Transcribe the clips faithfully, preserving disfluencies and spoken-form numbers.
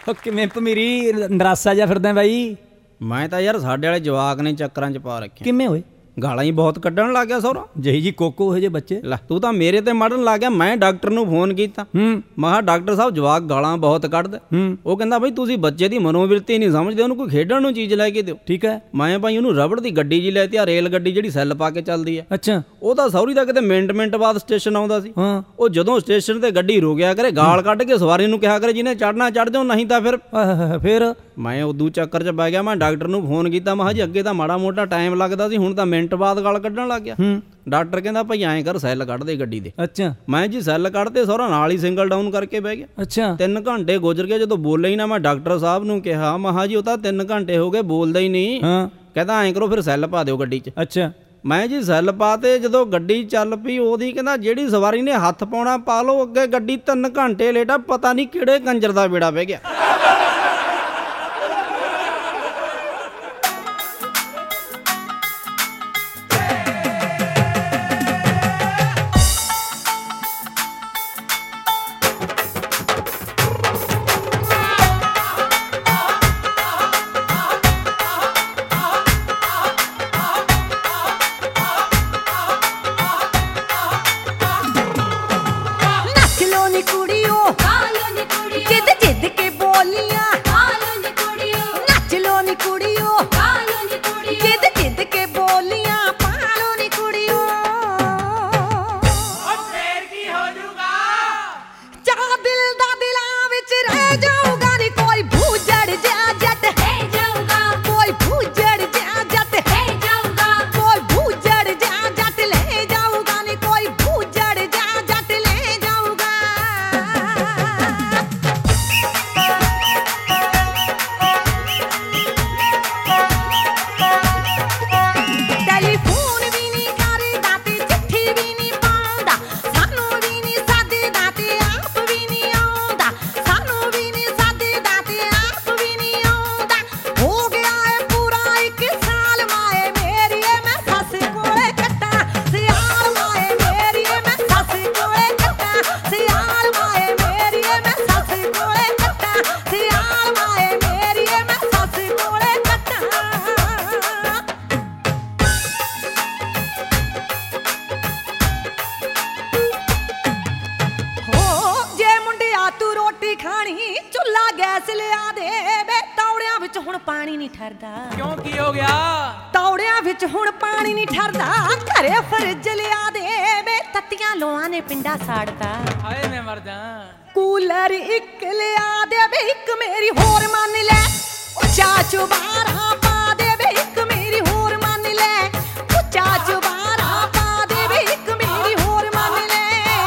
ਕਿਵੇਂ ਭਮੀਰੀ ਨਰਾਸਾ ਜਿਹਾ ਫਿਰਦਾ ਬਾਈ? ਮੈਂ ਤਾਂ ਯਾਰ ਸਾਡੇ ਵਾਲੇ ਜਵਾਕ ਨੇ ਚੱਕਰਾਂ 'ਚ ਪਾ ਰੱਖੇ। ਕਿਵੇਂ ਹੋਏ? ਗਾਲਾਂ ਹੀ ਬਹੁਤ ਕੱਢਣ ਲੱਗ ਗਿਆ ਸਹੁਰਾ। ਜਹੀ ਜੀ ਕੋਕੋ ਇਹ ਜੇ ਬੱਚੇ। ਲੈ ਤੂੰ ਤਾਂ ਮੇਰੇ ਤੇ ਮੜਨ ਲੱਗ ਗਿਆ। ਮੈਂ ਡਾਕਟਰ ਨੂੰ ਫੋਨ ਕੀਤਾ, ਹੂੰ ਮੈਂ ਕਿਹਾ ਡਾਕਟਰ ਸਾਹਿਬ ਜਵਾਕ ਗਾਲਾਂ ਬਹੁਤ ਕੱਢਦਾ। ਹੂੰ ਉਹ ਕਹਿੰਦਾ ਬਈ ਤੁਸੀਂ ਬੱਚੇ ਦੀ ਮਨੋਵਿਰਤੀ ਨਹੀਂ ਸਮਝਦੇ, ਉਹਨੂੰ ਕੋਈ ਖੇਡਣ ਨੂੰ ਚੀਜ਼ ਲੈ ਕੇ ਦਿਓ। ਠੀਕ ਹੈ। ਮੈਂ ਭਾਈ ਉਹਨੂੰ ਰਬੜ ਦੀ ਗੱਡੀ ਜੀ ਲੈ ਤੇ ਆ ਰੇਲ ਗੱਡੀ ਜਿਹੜੀ ਸੈੱਲ ਪਾ ਕੇ ਚੱਲਦੀ ਹੈ। ਅੱਛਾ। ਉਹ ਤਾਂ ਸੌਰੀ ਦਾ ਕਿਤੇ ਮਿੰਟ ਮਿੰਟ ਬਾਅਦ ਸਟੇਸ਼ਨ ਆਉਂਦਾ ਸੀ। ਹਾਂ। ਉਹ ਜਦੋਂ ਸਟੇਸ਼ਨ ਤੇ ਗੱਡੀ ਰੋਕਿਆ ਕਰੇ ਗਾਲ ਕੱਢ ਕੇ ਸਵਾਰੀ ਨੂੰ ਕਿਹਾ ਕਰੇ ਜਿਹਨੇ ਚੜਨਾ ਚੜ ਜਾਓ, ਨਹੀਂ ਤਾਂ ਫਿਰ ਫਿਰ ਮੈਂ ਉਦੋਂ ਚੱਕਰ 'ਚ ਪੈ ਗਿਆ। ਮੈਂ ਡਾਕਟਰ ਨੂੰ ਫੋਨ ਕੀਤਾ, ਮੈਂ ਕਿਹਾ ਜੀ ਅੱਗੇ ਤਾਂ ਮਾੜਾ ਮੋਟਾ ਟਾਈਮ ਲੱਗਦਾ ਸੀ, ਹੁਣ ਤਾਂ ਮਿੰਟ ਬਾਅਦ ਗਾਲ ਕੱਢਣ ਲੱਗ ਗਿਆ। ਡਾਕਟਰ ਕਹਿੰਦਾ ਭਾਈ ਐਂ ਕਰ ਸੈੱਲ ਕੱਢ ਦੇ ਗੱਡੀ ਦੇ। ਅੱਛਾ। ਮੈਂ ਜੀ ਸੈੱਲ ਕੱਢਦੇ ਸਹੁਰਾ ਨਾਲ ਹੀ ਸਿੰਗਲ ਡਾਊਨ ਕਰਕੇ ਬਹਿ ਗਿਆ। ਅੱਛਾ। ਤਿੰਨ ਘੰਟੇ ਗੁਜ਼ਰ ਗਏ, ਜਦੋਂ ਬੋਲੇ ਹੀ ਨਾ ਮੈਂ ਡਾਕਟਰ ਸਾਹਿਬ ਨੂੰ ਕਿਹਾ, ਮੈਂ ਕਿਹਾ ਜੀ ਉਹ ਤਾਂ ਤਿੰਨ ਘੰਟੇ ਹੋ ਗਏ ਬੋਲਦਾ ਹੀ ਨਹੀਂ। ਹਾਂ। ਕਹਿੰਦਾ ਐਂ ਕਰੋ ਫਿਰ ਸੈੱਲ ਪਾ ਦਿਓ ਗੱਡੀ 'ਚ। ਅੱਛਾ। ਮੈਂ ਜੀ ਸੈੱਲ ਪਾ ਤੇ ਜਦੋਂ ਗੱਡੀ ਚੱਲ ਪਈ ਉਹਦੀ ਕਹਿੰਦਾ ਜਿਹੜੀ ਸਵਾਰੀ ਨੇ ਹੱਥ ਪਾਉਣਾ ਪਾ ਲਓ, ਅੱਗੇ ਗੱਡੀ ਤਿੰਨ ਘੰਟੇ ਲੇਟਾ, ਪਤਾ ਨਹੀਂ ਕਿਹੜੇ ਕੰਜਰ ਦਾ ਬੇੜਾ ਬਹਿ ਗਿਆ। ਕਿਉਂ ਕੀ ਹੋ ਗਿਆ? ਤੌੜਿਆਂ ਵਿੱਚ ਹੁਣ ਪਾਣੀ ਨਹੀਂ ਠਰਦਾ, ਘਰੇ ਫਰਿੱਜ ਲਿਆ ਦੇ ਵੇ, ਤੱਤੀਆਂ ਲੋਆਂ ਨੇ ਪਿੰਡਾ ਸਾੜਤਾ। ਹਾਏ ਮੈਂ ਮਰ ਜਾ। ਕੂਲਰ ਇੱਕ ਲਿਆ ਦੇ ਵੇ, ਇੱਕ ਮੇਰੀ ਹੋਰ ਮੰਨ ਲੈ, ਉਹ ਚਾਚੂ ਬਾਰਾਂ ਪਾ ਦੇ ਵੇ, ਇੱਕ ਮੇਰੀ ਹੋਰ ਮੰਨ ਲੈ, ਉਹ ਚਾਚੂ ਬਾਰਾਂ ਪਾ ਦੇ ਵੇ, ਇੱਕ ਮੇਰੀ ਹੋਰ ਮੰਨ ਲੈ।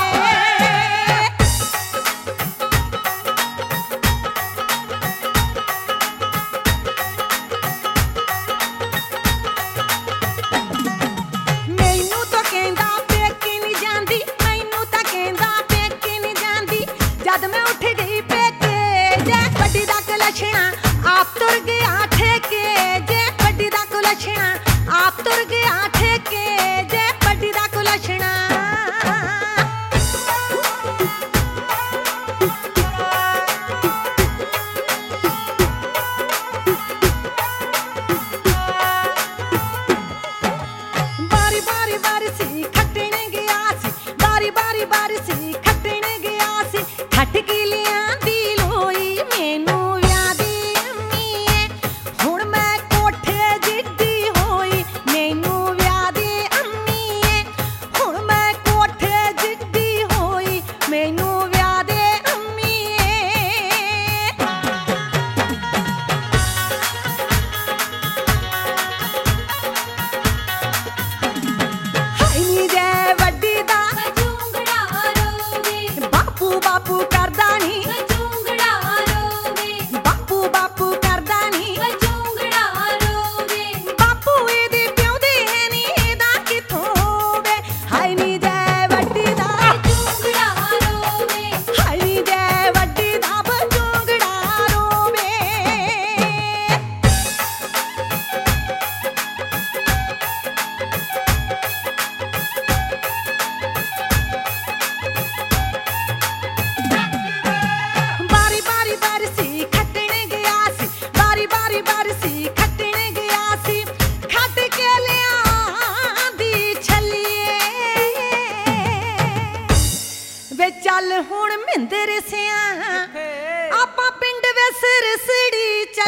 ਜਦ ਮੈਂ ਉੱਠ ਗਈ ਪੇਕੇ, ਜੇ ਵੱਡੀ ਦਾ ਕਲਛਣਾ ਆਪ ਤੁਰ ਗਿਆ ਠੇਕੇ, ਜੇ ਵੱਡੀ ਦਾ ਕਲਛਣਾ ਆਪ ਤੁਰ ਗਿਆ ਠੇਕੇ, ਜੇ ਵੱਡੀ ਦਾ ਕਲਛਣਾ। ਬਾਰੀ ਬਾਰੀ ਬਰਸੀ ਖੱਟਣ ਗਿਆ ਸੀ, ਬਾਰੀ ਬਾਰੀ ਬਰਸੀ ਖੱਟਣ ਗਿਆ ਸੀ, ਖੱਟ ਕੇ ਲਿਆਂਦੀ ਲੋਈ ਮੈਨੂੰ ਵਿਆਹ ਦੀ ਅੰਮੀਏ,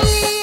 ਵਾਲੀ